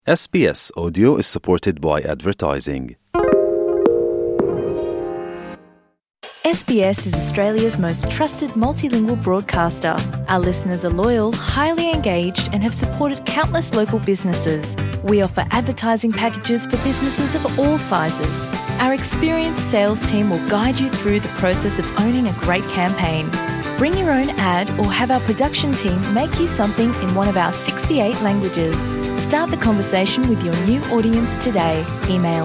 SBS Audio is supported by advertising. SBS is Australia's most trusted multilingual broadcaster. Our listeners are loyal, highly engaged, and have supported countless local businesses. We offer advertising packages for businesses of all sizes. Our experienced sales team will guide you through the process of owning a great campaign. Bring your own ad or have our production team make you something in one of our 68 languages. Start the conversation with your new audience today. Email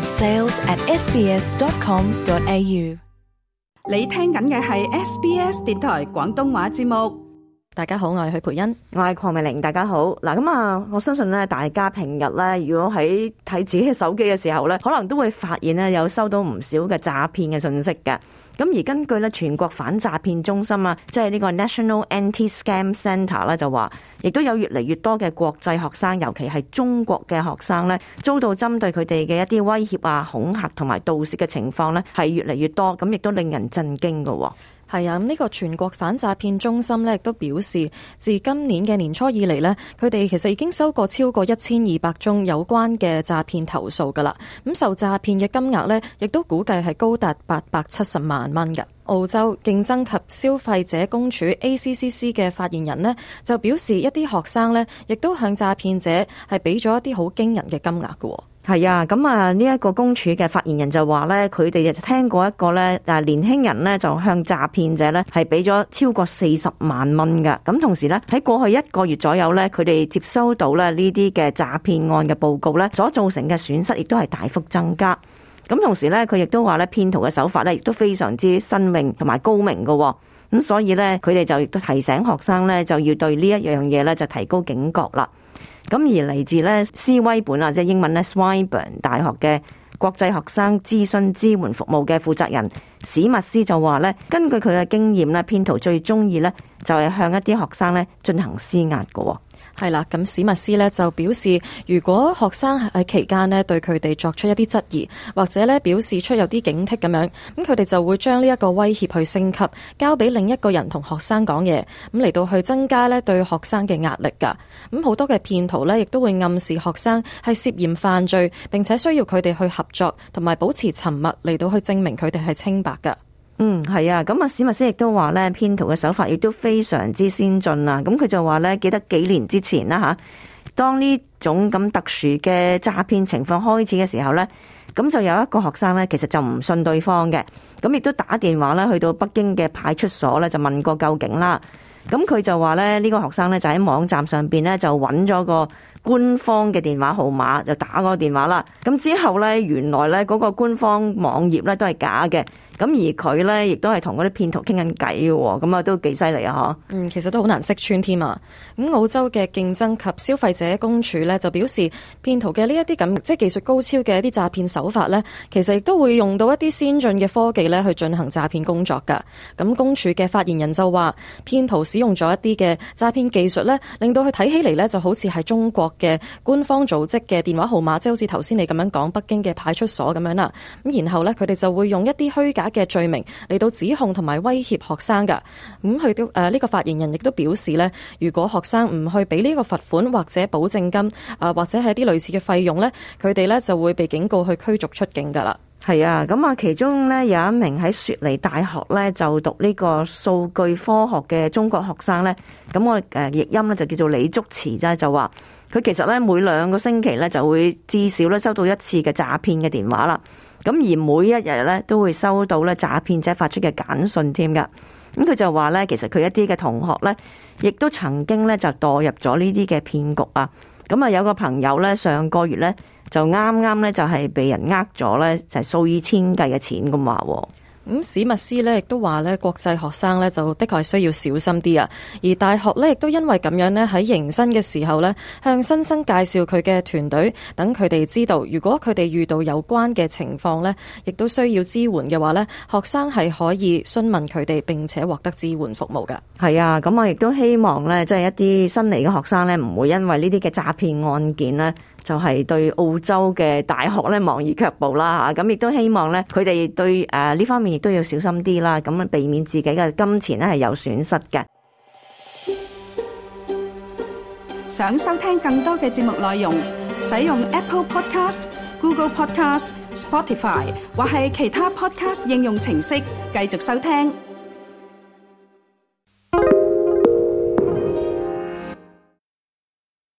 sales@sbs.com.au。 你聽緊嘅係 SBS 電台廣東話節目。 大家好，我係許培恩， 我係鄺美玲。大家好。嗱，咁啊，我相信咧，大家平日咧，如果喺睇自己嘅手機嘅時候咧，可能都會發現咧，有收到唔少嘅詐騙嘅信息嘅。咁而根據咧全國反詐騙中心啊，即係呢個 National Anti-Scam Centre 咧，就話，亦都有越嚟越多嘅國際學生，尤其係中國嘅學生咧，遭到針對佢哋嘅一啲威脅啊、恐嚇同埋盜竊嘅情況咧，係越嚟越多，咁亦都令人震驚㗎。 係啊，咁呢個全國反詐騙中心咧，亦都表示，自今年嘅年初以嚟咧，佢哋其實已經收過超過1200宗有關嘅詐騙投訴㗎啦。咁受詐騙嘅金額咧，亦都估計係高達870萬蚊㗎。澳洲競爭及消費者公署 ACCC 嘅發言人呢，就表示一啲學生呢，亦都向詐騙者係俾咗一啲好驚人嘅金額㗎。 係啊，咁啊呢一個公署嘅發言人就話咧，佢哋就聽過一個咧，年輕人咧就向詐騙者咧係俾咗超過40萬蚊㗎。咁同時咧喺過去1個月左右咧，佢哋接收到咧呢啲嘅詐騙案嘅報告咧，所造成嘅損失亦都係大幅增加。咁同時咧，佢亦都話咧，騙徒嘅手法咧亦都非常之新穎同埋高明㗎。咁所以咧，佢哋就亦都提醒學生咧，就要對呢一樣嘢咧就提高警覺啦。咁而嚟自咧斯威本啊，即係英文咧 Swinburne 大學嘅國際學生諮詢支援服務嘅負責人史密斯就話咧，根據佢嘅經驗咧，騙徒最中意咧就係向一啲學生咧進行施壓㗎。 係啦，咁史密斯呢就表示，如果學生喺期間呢對佢哋作出一啲質疑，或者呢表示出有啲警惕咁樣，咁佢哋就會將呢一個威脅去升級，交俾另一個人同學生講嘢，咁嚟到去增加呢對學生嘅壓力㗎。咁好多嘅騙徒呢亦都會暗示學生係涉嫌犯罪，並且需要佢哋去合作同埋保持沉默嚟到去證明佢哋係清白㗎。 係啊，咁啊史密斯亦都話咧，騙徒嘅手法亦都非常之先進啊。咁佢就話咧，記得幾年之前啦吓，當呢種咁特殊嘅詐騙情況開始嘅時候咧，咁就有一個學生咧，其實就唔信對方嘅，咁亦都打電話咧去到北京嘅派出所咧，就問過究竟啦。咁佢就話咧，呢個學生咧就喺網站上邊咧就揾咗個官方嘅電話號碼，就打嗰個電話啦。咁之後咧，原來咧嗰個官方網頁咧都係假嘅。咁而佢咧，亦都係同嗰啲騙徒傾緊偈嘅喎，咁啊都幾犀利啊！嗬， 其實都好難識穿添啊！咁澳洲嘅競爭及消費者公署咧就表示，騙徒嘅呢一啲咁即係技術高超嘅一啲詐騙手法咧，其實亦都會用到一啲先進嘅科技咧去進行詐騙工作㗎。咁公署嘅發言人就話，騙徒使用咗一啲嘅詐騙技術咧，令到佢睇起嚟咧就好似係中國嘅官方組織嘅電話號碼，即係好似頭先你咁樣講北京嘅派出所咁樣啦。咁然後咧，佢哋就會用一啲虛假嘅罪名嚟到指控同埋威脅學生噶。咁佢都呢個發言人亦都表示呢，如果學生唔去俾呢個罰款或者保證金或者係一啲類似嘅費用呢，佢哋呢就會被警告去驅逐出境噶啦。 係啊，咁啊其中呢有一名喺雪梨大學呢就讀呢個數據科學嘅中國學生呢，咁我譯音呢就叫做李竹慈啫，就話佢其實呢每2個星期呢就會至少呢收到1次嘅詐騙嘅電話啦。咁而每一日咧都會收到咧詐騙者發出嘅簡訊添噶。咁佢就話咧，其實佢一啲嘅同學咧，亦都曾經咧就墮入咗呢啲嘅騙局啊。咁啊有個朋友咧上個月咧就啱啱咧就係被人呃咗咧，就係數以千計嘅錢咁話。 史密斯呢亦都話呢，國際學生呢就的確係需要小心啲啊。而大學呢亦都因為咁樣呢，喺迎新嘅時候呢，向新生介紹佢嘅團隊，等佢哋知道，如果佢哋遇到有關嘅情況呢，亦都需要支援嘅話呢，學生係可以詢問佢哋，並且獲得支援服務㗎。 係啊，咁我亦都希望呢，即係一啲新嚟嘅學生呢，唔會因為呢啲嘅詐騙案件呢，就係對澳洲嘅大學咧望而卻步啦嚇，咁亦都希望咧佢哋對呢方面亦都要小心啲啦，咁避免自己嘅金錢咧係有損失嘅。 想收聽更多嘅節目內容， 使用 Apple Podcast、Google Podcast、Spotify 或係其他 Podcast 應用程式繼續收聽。